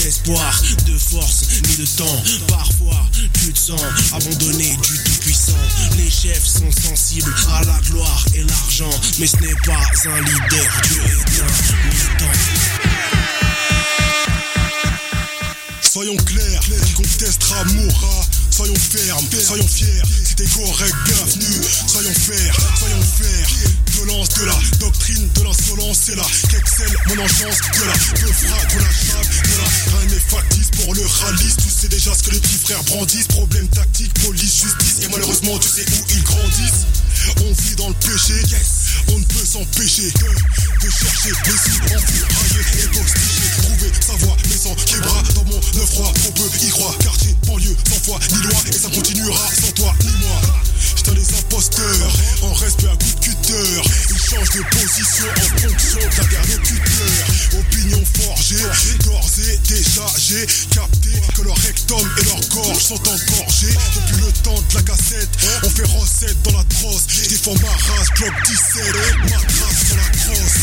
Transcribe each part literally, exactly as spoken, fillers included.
d'espoir, de force, ni de temps. Parfois, plus de sang, abandonné du tout-puissant. Les chefs sont sensibles à la gloire et l'argent, mais ce n'est pas un leader, Dieu est un militant. Soyons clairs, qui contestera mourra. Soyons fermes, soyons fiers. Si t'es correct, bienvenue. Soyons fers, soyons fers. Violence de la doctrine, de l'insolence, c'est là qu'excelle mon enchance. De la peufra, de la chave, de la rien n'est factice pour le ralice. Tu sais déjà ce que les petits frères brandissent. Problème tactique, police, justice. Et malheureusement, tu sais où ils grandissent. On vit dans le péché, yes. On ne peut s'empêcher que de chercher les sous, enfuir, railler et posticher. Trouver sa voie, mais sans les bras dans mon œuf froid. On peut y croire, quartier, banlieue, sans foi ni loi. Et ça continuera sans toi ni moi. J't'en les imposteurs, en respect à coup de cutter. Ils changent de position en fonction d'un interlocuteur. Opinion forgée, d'ores et déjà j'ai capté que leur rectum et leur gorge sont engorgés. Depuis le temps de la cassette, on fait recette dans la trosse. J'défends ma race, bloc dix-sept, ma trace sur la crosse.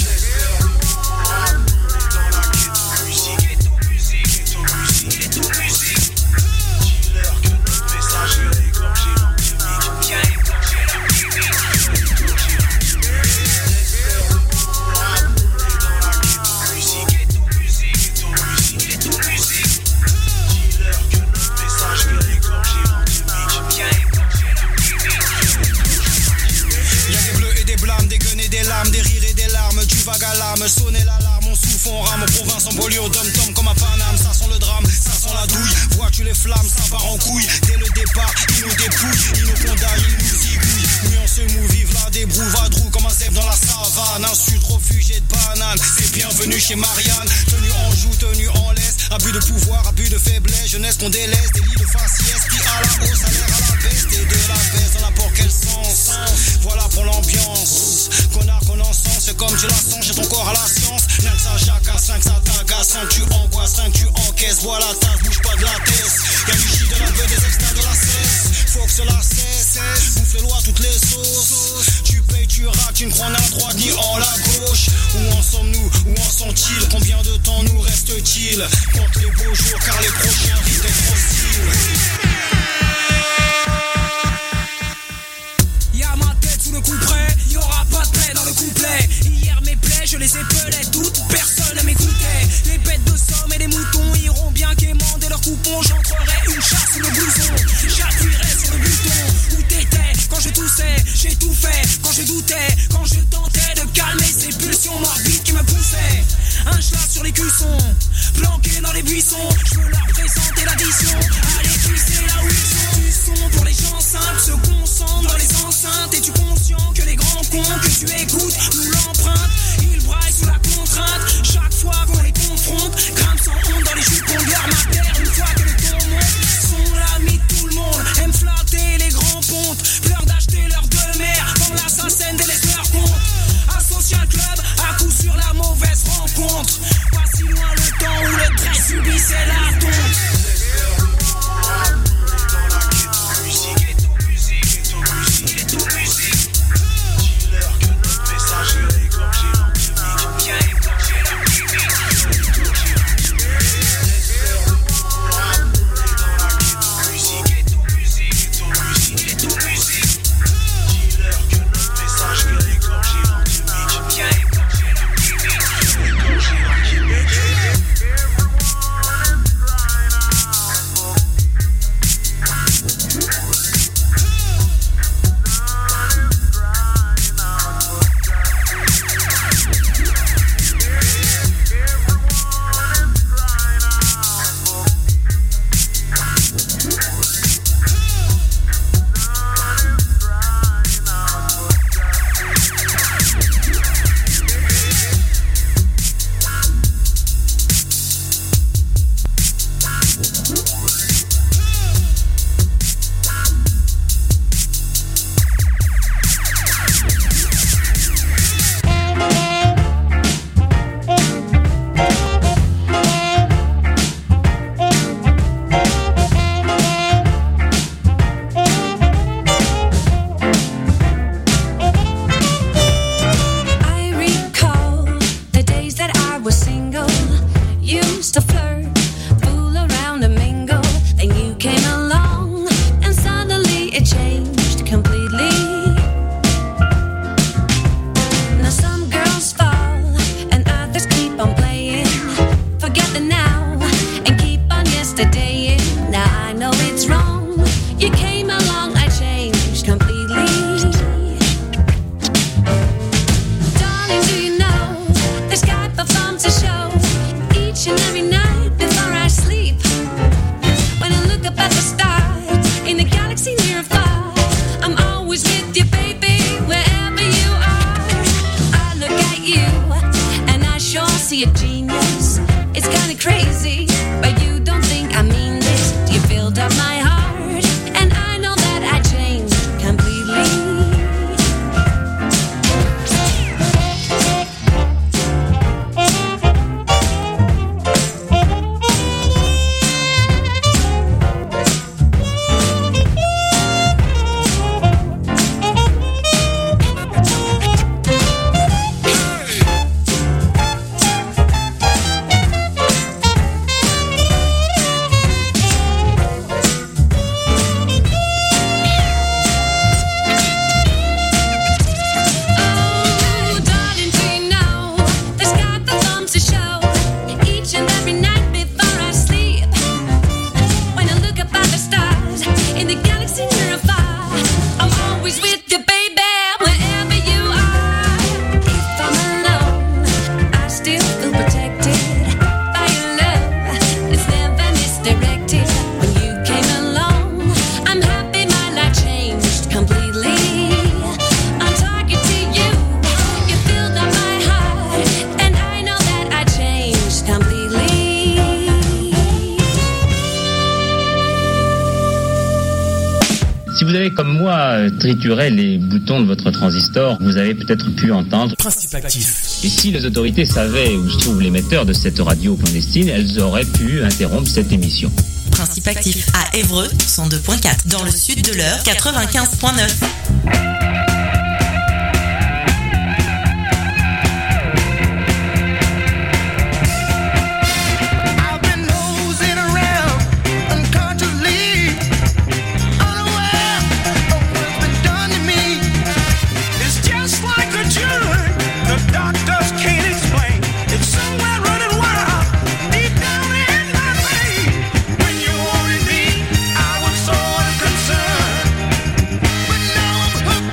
Sonner l'alarme, on souffle, on rame, province en bolio, dom-tom comme à Paname, ça sent le drame, ça sent la douille, vois-tu les flammes, ça part en couille, dès le départ, ils nous dépouillent, ils nous condamnent, ils nous zigouillent, nous on se mou, vive la débrouille, vadrouille comme un zèbre dans la savane, insulte, réfugié de banane, c'est bienvenue chez Marianne, tenue en joue, tenue en laisse, abus de pouvoir, abus de faiblesse, jeunesse qu'on délaisse, délit de faciès, qui à la hausse, salaire à la baisse, et de la baisse, dans n'importe quel sens, voilà pour l'ambiance, connard qu'on encense, c'est comme tu la sens, j'ai ton corps à la science, rien que ça jacasse, rien que ça t'agace, rien que tu angoisses, rien que tu encaisses, voilà ta bouge pas de la tête, y'a du shit de la veuve, des extraits de la cesse, faut que cela cesse, bouffe les lois, toutes les sauces, tu payes, tu rates, tu ne crois ni à droite ni en la gauche, où en sommes-nous, où en sont-ils, combien de temps nous reste-t-il, compte les beaux jours car les prochains risquent d'être hostiles. Y'a ma tête sous le couperet, y'aura pas de paix dans le couplet. Hier mes plaies, je les épelais toutes, personne ne m'écoutait. Les bêtes de somme et les moutons iront bien quémander leurs coupons. J'entrerai une chasse sous le blouson, j'appuierai sur le bouton. Où t'étais quand je toussais, j'ai tout fait quand je doutais, quand je tentais de calmer ces pulsions morbides qui me poussaient. Un chat sur les cuissons, planqué dans les buissons. Je veux leur présenter l'addition. Allez puiser là où ils sont. Du son pour les gens simples, se concentrent dans les enceintes. Es-tu conscient que les grands cons que tu écoutes nous l'empruntent? Ils braillent sous la contrainte. Chaque fois qu'on les confronte, grimpent sans honte dans les jupons de leur mater. Une fois que le ton monte, sont l'ami de tout le monde. Aiment flatter les grands pontes, pleurent d'acheter leur demeure. Dans l'assassin délaisse leur compte. Un social club, à coup sur la mauvaise rencontre. Pas si loin le temps où le trait subissait la tombe. was single, used to flirt see a genius. It's kinda crazy, but you don't think I mean this. You filled up my heart, and I know that I changed completely. Comme moi, triturait les boutons de votre transistor, vous avez peut-être pu entendre Principe actif. Et si les autorités savaient où se trouve l'émetteur de cette radio clandestine, elles auraient pu interrompre cette émission. Principe actif à Évreux, cent deux point quatre, dans le sud de l'Eure, quatre-vingt-quinze point neuf. When you wanted me, I was sort of concerned. But now I'm hooked.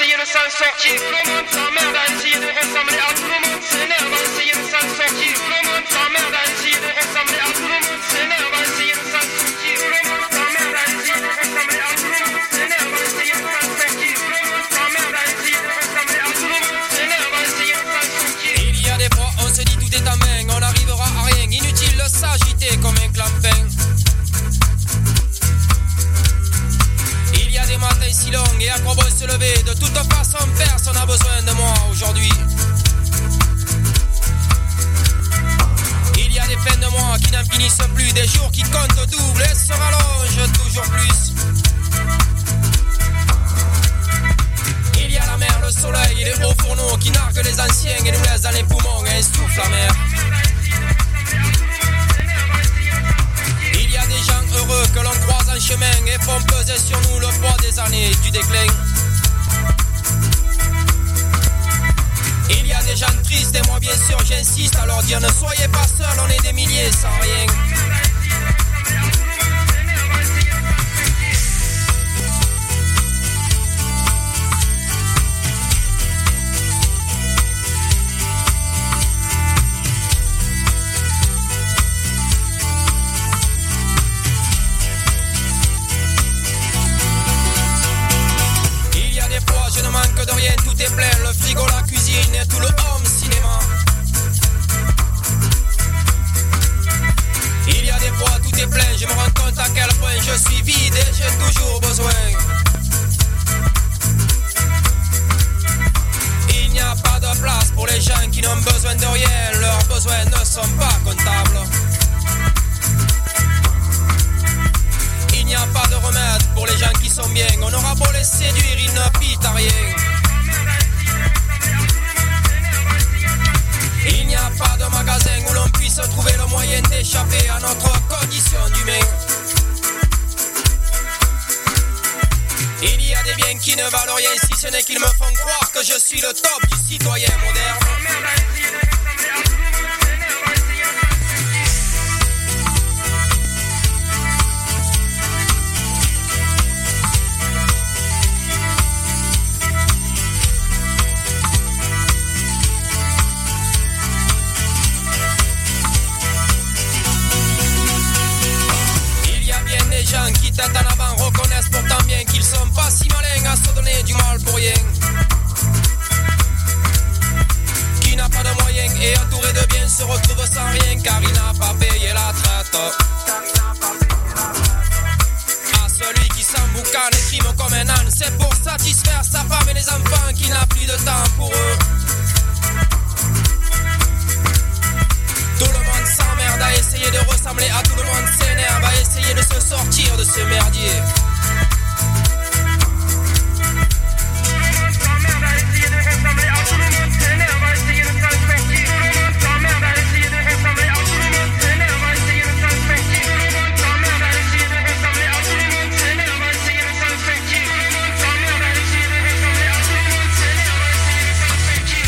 essayer de s'en sortir. Tout le monde s'emmerde à essayer de ressembler à tout le monde s'énerve à essayer de s'en sortir. Tout le monde s'emmerde à essayer de ressembler à tout le monde s'énerve à essayer de s'en sortir. Tout le monde s'emmerde à essayer de ressembler à tout le monde s'énerve à essayer de s'en sortir. Tout le monde s'emmerde à essayer de ressembler à tout le monde s'énerve à essayer de s'en sortir. Il y a des fois on se dit tout est en main, on n'arrivera à rien, inutile de s'agiter comme un clampin. Il y a des matins si longs et à quoi bon se lever, de toute façon personne n'a besoin de moi aujourd'hui. Il y a des fins de mois qui n'en finissent plus, des jours qui comptent double et se rallongent toujours plus. Il y a la mer, le soleil et les hauts fourneaux qui narguent les anciens et nous laissent dans les poumons et souffle la mer. Il y a des gens heureux que l'on croise en chemin et font peser sur nous le poids des années du déclin. Il y a des gens tristes et moi bien sûr j'insiste à leur dire ne soyez pas seuls, on est des milliers sans rien. Je ne manque de rien, tout est plein, le frigo, la cuisine et tout le home cinéma. Il y a des fois tout est plein, je me rends compte à quel point je suis vide et j'ai toujours besoin. Il n'y a pas de place pour les gens qui n'ont besoin de rien, leurs besoins ne sont pas comptables. Il n'y a pas de remède pour les gens qui sont bien, on aura beau les séduire, ils ne pitent à rien. Il n'y a pas de magasin où l'on puisse trouver le moyen d'échapper à notre condition d'humain. Il y a des biens qui ne valent rien si ce n'est qu'ils me font croire que je suis le top du citoyen moderne. Les gens qui têtent en avant reconnaissent pourtant bien qu'ils sont pas si malins à se donner du mal pour rien. Qui n'a pas de moyens et entouré de biens se retrouve sans rien car il n'a pas payé la traite. À celui qui s'emboucane et crime comme un âne, c'est pour satisfaire sa femme et les enfants qu'il n'a plus de temps pour eux. Tout le monde s'emmerde à essayer de ressembler à tout le monde s'énerve à essayer de se sortir de ce merdier. Tout le monde s'emmerde à essayer de ressembler à tout le monde s'énerve à essayer de s'en sortir. Tout le monde s'emmerde à essayer de ressembler à tout le monde s'énerve à essayer de s'en sortir. Tout le monde s'emmerde à essayer de ressembler à tout le monde s'énerve à essayer de s'en sortir. Tout le monde s'emmerde à essayer de ressembler à tout le monde s'énerve à essayer de s'en sortir.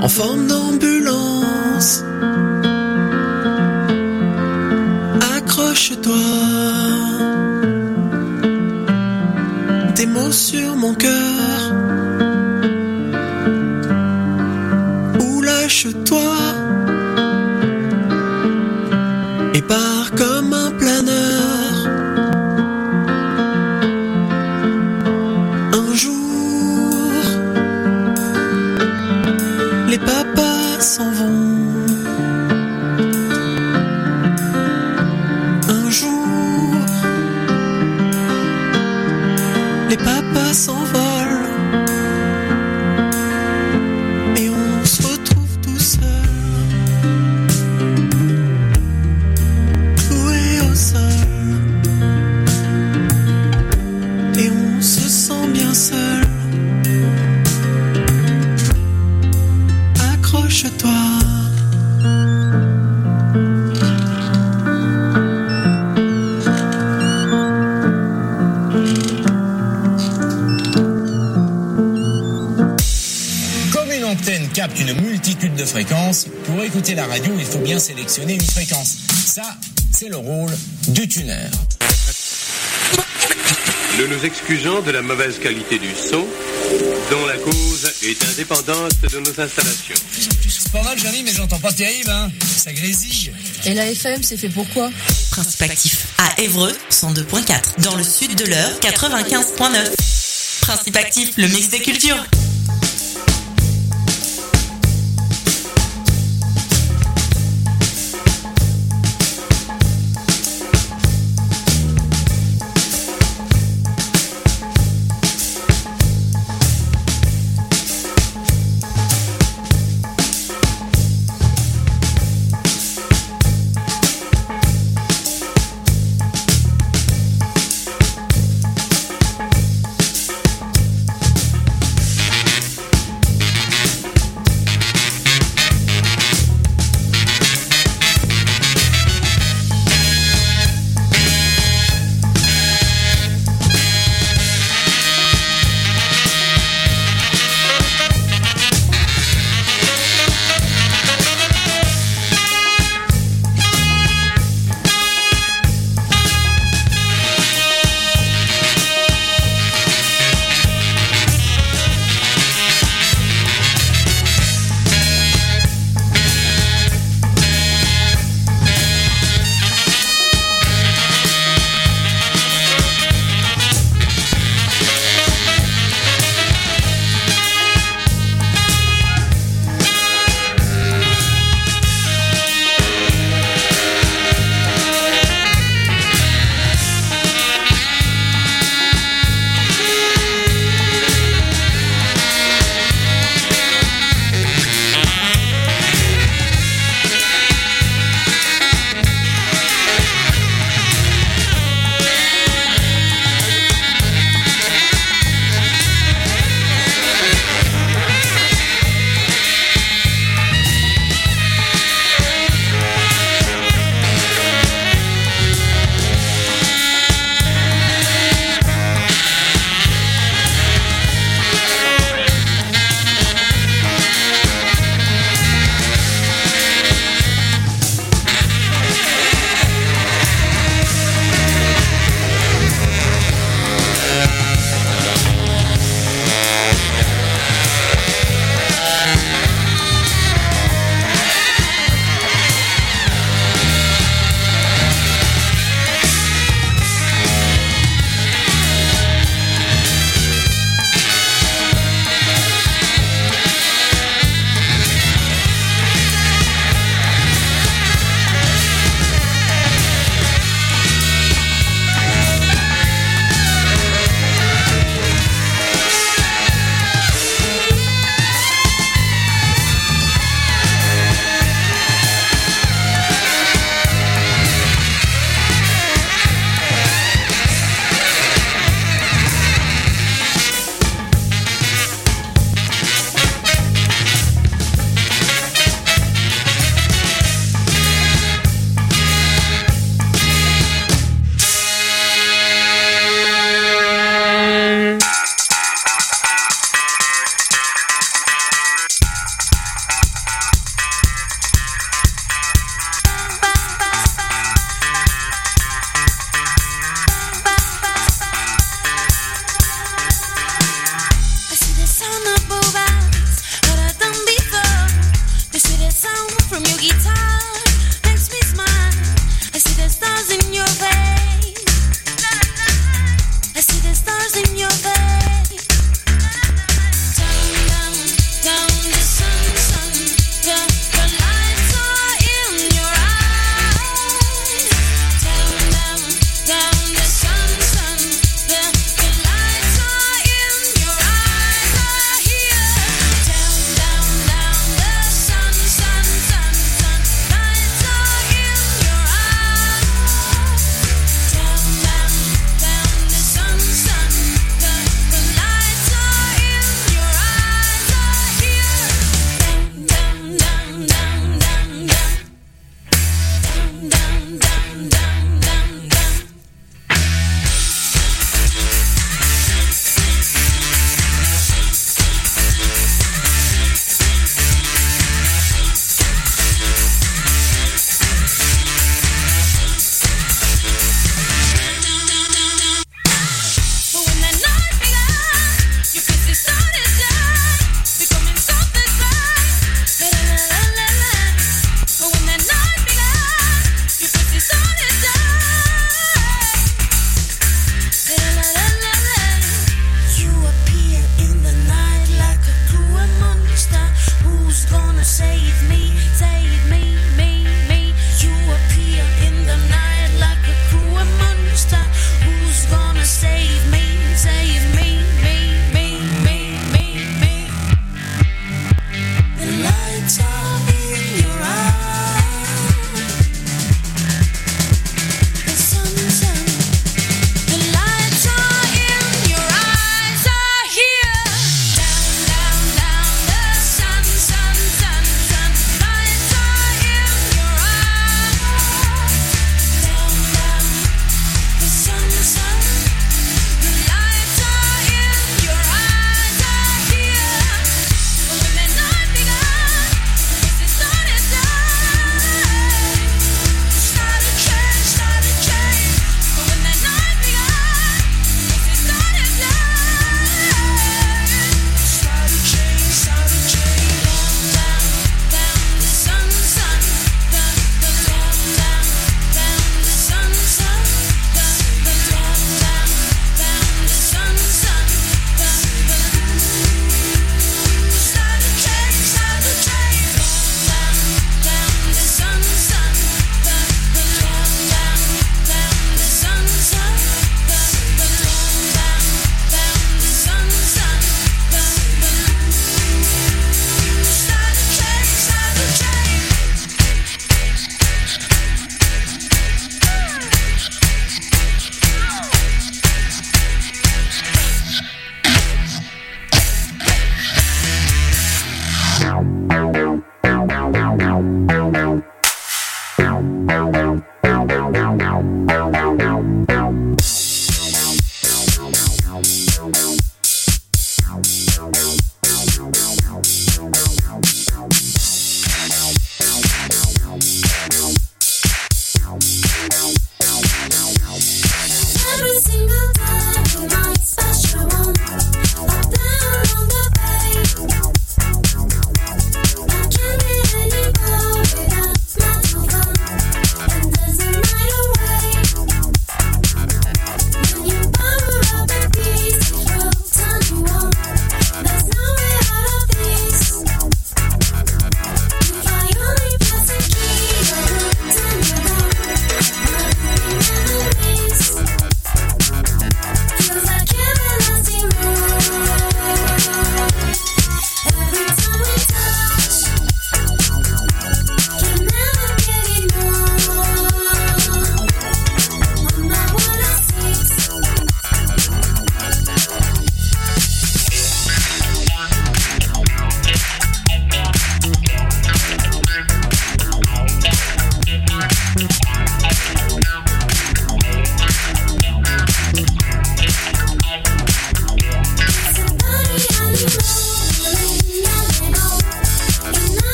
en forme d'ambulance. Accroche-toi, des mots sur mon cœur, ou lâche-toi et pars comme un planeur. Un jour, les papas s'en vont. Un jour, les papas s'envolent et on se retrouve tout seul, cloué au sol, et on se sent bien seul. Accroche-toi. Capte une multitude de fréquences. Pour écouter la radio, il faut bien sélectionner une fréquence. Ça, c'est le rôle du tuner. Nous nous excusons de la mauvaise qualité du son, dont la cause est indépendante de nos installations. C'est pas mal, Jérémy, mais j'entends pas terrible, hein. Ça grésille. Et la F M, c'est fait pour quoi? Principe actif à Évreux, cent deux virgule quatre. Dans le sud de l'Eure, quatre-vingt-quinze virgule neuf. Principe actif, le mix des cultures.